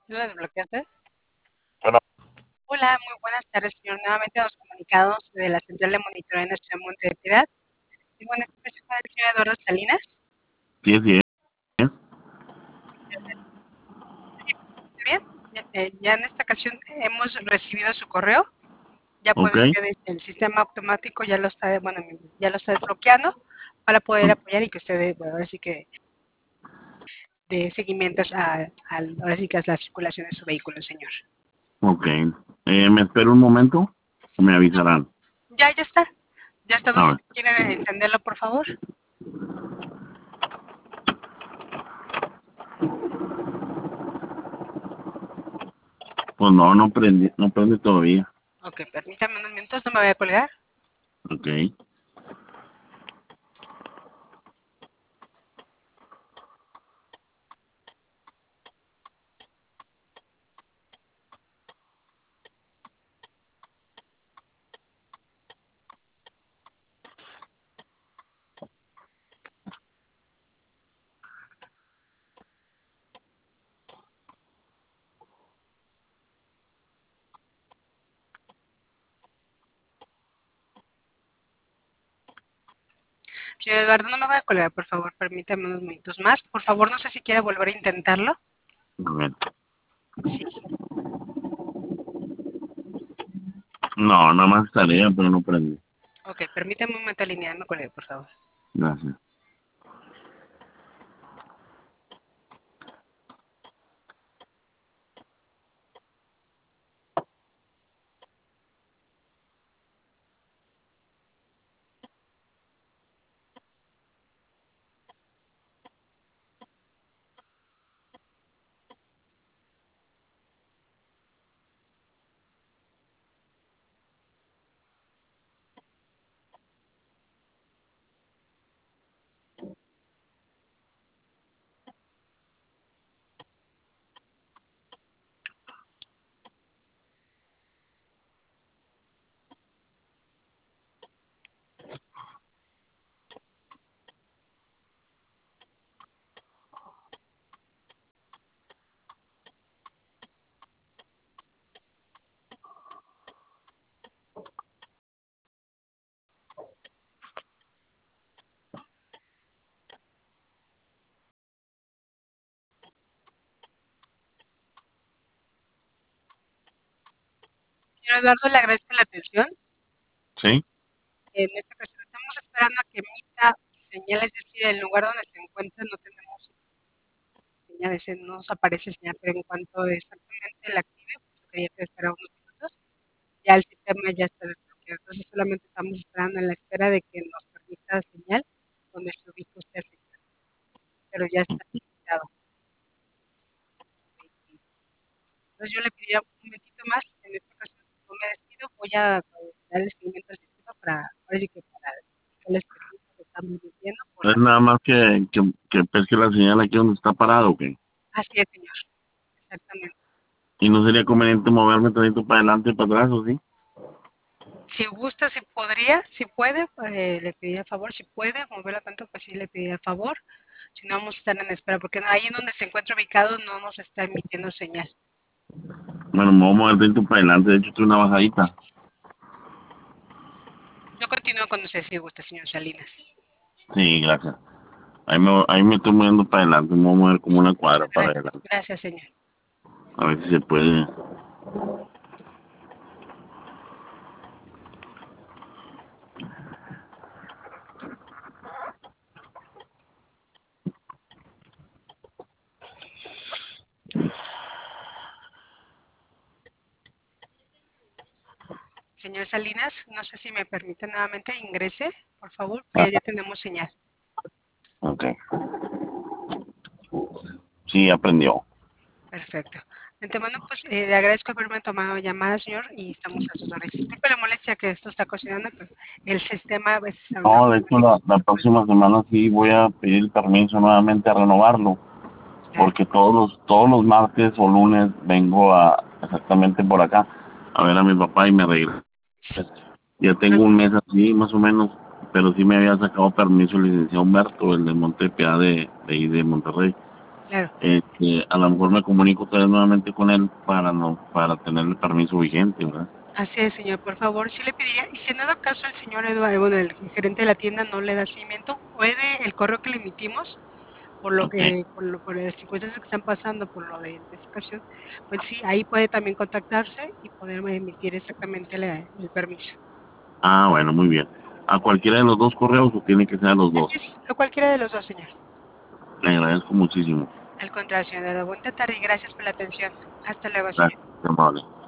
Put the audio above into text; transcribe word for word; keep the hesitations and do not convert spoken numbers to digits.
¿Sí lo desbloqueaste? Bueno, Hola, muy buenas tardes, señor. Nuevamente nos comunicamos de la Central de Monitoreo en Nuestro Monte de Piedad. Tengo en este caso con el señor Eduardo Salinas. sí, sí es. ¿Está bien? Ya, eh, ya en esta ocasión hemos recibido su correo. Ya Ok. puede usted, este, el sistema automático ya lo está, bueno, ya lo está desbloqueando para poder apoyar y que usted, bueno, ahora sí que dé seguimiento a, a, ahora sí que a la circulación de su vehículo, señor. Ok. Eh, ¿me espero un momento? ¿O me avisarán? Ya, ya está. Ya está. No A sé ver. si quieren encenderlo, por favor. Pues no, no prende, no prende todavía. Ok, permítame unos minutos, no me voy a colgar. Ok. Señor Eduardo, no me voy a colgar, por favor, permítame unos minutos más. Por favor, no sé si quiere volver a intentarlo. A ver. Sí. No, nada más tarea, pero no prende. Ok, permítame un momento en línea, no me colgue, por favor. Gracias. Señor Eduardo, le agradezco la atención. ¿Sí? En esta ocasión estamos esperando a que emita señal, es decir, el lugar donde se encuentra no tenemos señales, no nos aparece señal, pero en cuanto exactamente la active, pues quería que esperara unos minutos, ya el sistema ya está desbloqueado. Entonces solamente estamos esperando en la espera de que nos permita señal donde se ubica usted, pero ya está habilitado. Entonces yo le pediría un momentito más, en esta ocasión no me despido, voy a eh, darle seguimiento al sistema para, ahora sí que para indicarles que sí se están viendo por Es la... nada más que, que, que pesque la señal aquí donde está parado, ¿ok? Así es, señor, exactamente. Y no sería conveniente moverme tantito para adelante y para atrás, ¿o sí? Si gusta, si podría, si puede, eh, le pediría el favor, si puede moverla tanto, pues sí le pediría el favor. Si no, vamos a estar en espera, porque ahí en donde se encuentra ubicado no nos está emitiendo señal. Bueno, me voy a mover tantito para adelante. De hecho, estoy una bajadita. Yo continúo con usted si gusta, señor Salinas. Sí, gracias. Ahí me, ahí me estoy moviendo para adelante. Me voy a mover como una cuadra Muchas para gracias. adelante. Gracias, señor. A ver si se puede. Señor Salinas, no sé si me permite nuevamente ingrese, por favor, Ah, que ya tenemos señal. ok. Sí, aprendió. Perfecto. De antemano, pues eh, le agradezco haberme tomado llamada, señor, y estamos a sus órdenes. Disculpe la molestia que esto está cocinando, pero el sistema a veces anda No, un de hecho, poquito. la, la próxima semana sí voy a pedir permiso nuevamente a renovarlo, Claro. porque todos los, todos los martes o lunes vengo a exactamente por acá a ver a mi papá y me regreso. Ya tengo un mes así, más o menos, pero sí me había sacado permiso el licenciado Humberto, el de Montepiedad de, de ahí de Monterrey. claro. este, a lo mejor me comunico otra vez nuevamente con él para no, para tener el permiso vigente, ¿verdad? Así es, señor, por favor, sí le pediría, y si en dado caso el señor Eduardo, bueno, el gerente de la tienda no le da seguimiento, puede el correo que le emitimos, por lo Ok. que, por, lo, por las circunstancias que están pasando, por lo de, de esta ocasión, pues sí, ahí puede también contactarse y poder emitir exactamente la- el permiso. Ah, bueno, muy bien. ¿A cualquiera de los dos correos o tiene que ser a los Así dos? es, a cualquiera de los dos, señor. Le agradezco muchísimo. Al contrario, señor Eduardo, buena tarde y gracias por la atención. Hasta luego, señor. Gracias, qué amable.